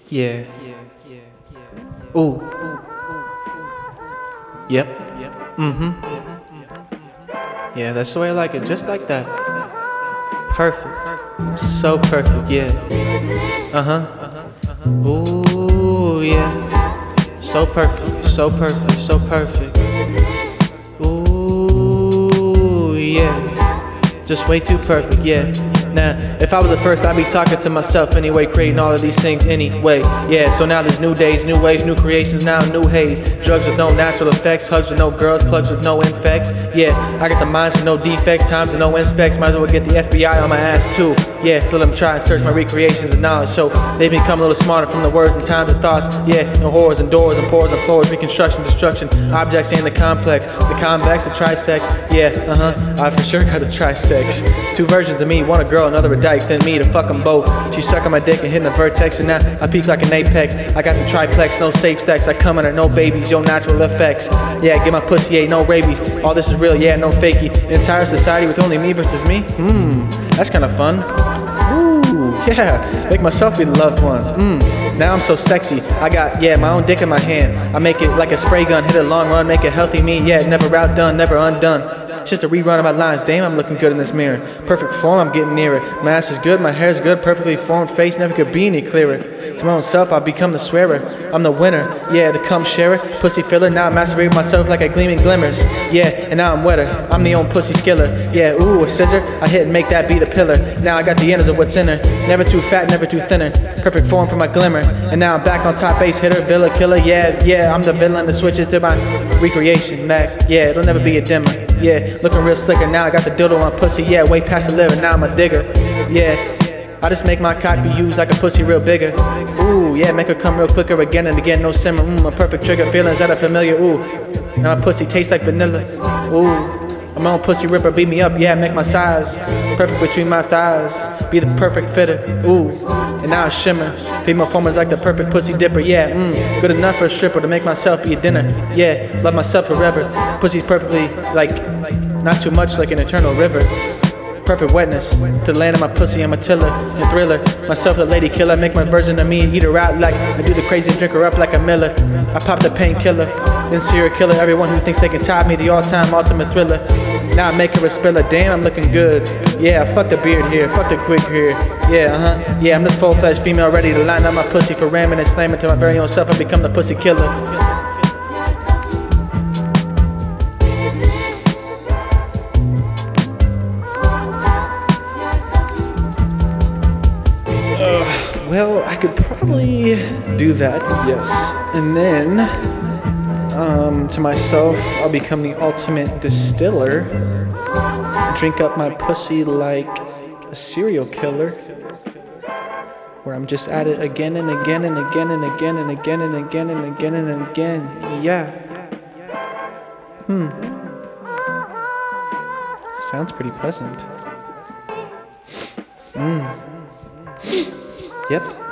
Yeah. Ooh. Yep. Yeah, that's the way I like it. Just like that. Perfect. So perfect, yeah. Ooh, yeah. So perfect. So perfect. So perfect. Ooh, yeah. Just way too perfect, yeah. Now, if I was the first, I'd be talking to myself anyway, creating all of these things anyway. Yeah, so now there's new days, new waves, new creations, now new haze. Drugs with no natural effects, hugs with no girls, plugs with no infects. Yeah, I got the minds with no defects, times with no inspects. Might as well get the FBI on my ass too. Yeah, till I'm trying to search my recreations of knowledge, so they become a little smarter from the words and times and thoughts. Yeah, no horrors and doors and pores and floors, reconstruction, destruction, objects in the complex, the convex, the trisex. Yeah, I for sure got the trisex. Two versions of me, one a girl, another a dyke, then me to fuck them both. She suck on my dick and hitting the vertex, and now I peak like an apex. I got the triplex, no safe stacks. I come under no babies, yo natural effects. Yeah, get my pussy, ain't no rabies. All this is real, yeah, no fakey. The entire society with only me versus me. That's kind of fun. Ooh, yeah, make myself be the loved one. Now I'm so sexy. I got, yeah, my own dick in my hand. I make it like a spray gun, hit a long run, make it healthy me. Yeah, never outdone, never undone. It's just a rerun of my lines. Damn, I'm looking good in this mirror. Perfect form, I'm getting nearer. My ass is good, my hair's good, perfectly formed face never could be any clearer. To my own self, I'll become the swearer. I'm the winner, yeah, the cum sharer. Pussy filler, now I masturbate myself like a gleaming glimmers. Yeah, and now I'm wetter. I'm the own pussy skiller. Yeah, ooh, a scissor. I hit and make that be the pillar. Now I got the innards of what's in her. Never too fat, never too thinner. Perfect form for my glimmer. And now I'm back on top base hitter, villa killer. Yeah, I'm the villain that switches to my recreation. Mac, yeah, it'll never be a dimmer. Yeah, looking real slicker. Now I got the dildo on pussy. Yeah, way past the liver. Now I'm a digger. Yeah, I just make my cock be used like a pussy real bigger. Ooh, yeah, make her come real quicker again and again. No simmer. A perfect trigger. Feelings that are familiar. Ooh, now my pussy tastes like vanilla. Ooh, I'm my own pussy ripper. Beat me up. Yeah, make my size perfect between my thighs. Be the perfect fitter. Ooh, and now I shimmer. Female formers like the perfect pussy dipper. Yeah, good enough for a stripper to make myself be a dinner. Yeah, love myself forever. Pussy's perfectly like not too much like an eternal river. Perfect wetness to the land of my pussy. I'm a tiller and thriller. Myself the lady killer. Make my version of me and eat her out like I do the crazy and drink her up like a Miller. I pop the painkiller, then serial killer. Everyone who thinks they can top me, the all-time ultimate thriller. Now I make her a spiller. Damn, I'm looking good. Yeah, fuck the beard here, fuck the quick here. Yeah, yeah, I'm this full-fledged female ready to line up my pussy for ramming and slamming to my very own self and become the pussy killer. Well, I could probably do that, yes. And then, to myself, I'll become the ultimate distiller. Drink up my pussy like a serial killer. Where I'm just at it again and again and again and again and again and again and again and again. Yeah. Sounds pretty pleasant. Yep.